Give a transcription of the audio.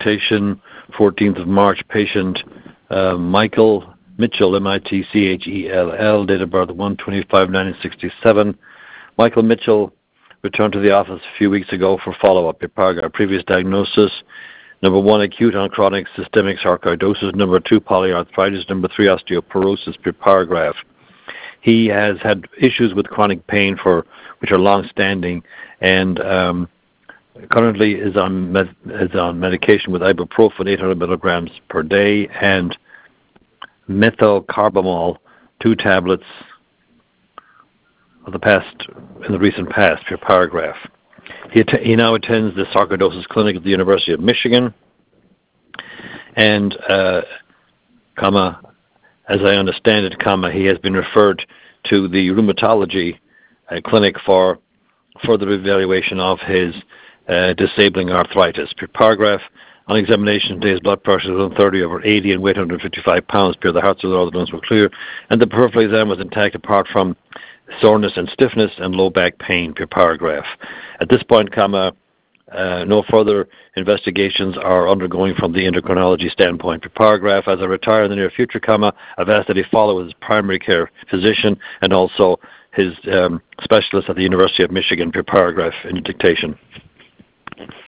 dictation, 14th of March, patient Michael Mitchell, Mitchell, date of birth 1/25/1967. Michael Mitchell returned to the office a few weeks ago for follow-up. Paragraph. Previous diagnosis: number 1, acute and chronic systemic sarcoidosis. Number 2, polyarthritis. Number 3, osteoporosis. Paragraph. He has had issues with chronic pain which are long-standing, and currently is on medication with ibuprofen 800 milligrams per day and methocarbamol 2 tablets in the recent past. Paragraph. He now attends the sarcoidosis clinic at the University of Michigan, and as I understand it, he has been referred to the rheumatology clinic for further evaluation of his disabling arthritis. Paragraph. On examination today, his blood pressure was 130/80 and weight 155 pounds. The hearts of the other lungs were clear, and the peripheral exam was intact apart from soreness and stiffness and low back pain. Paragraph. At this point, no further investigations are undergoing from the endocrinology standpoint. Paragraph. As I retire in the near future, I've asked that he follow his primary care physician and also his specialist at the University of Michigan. Paragraph in the dictation.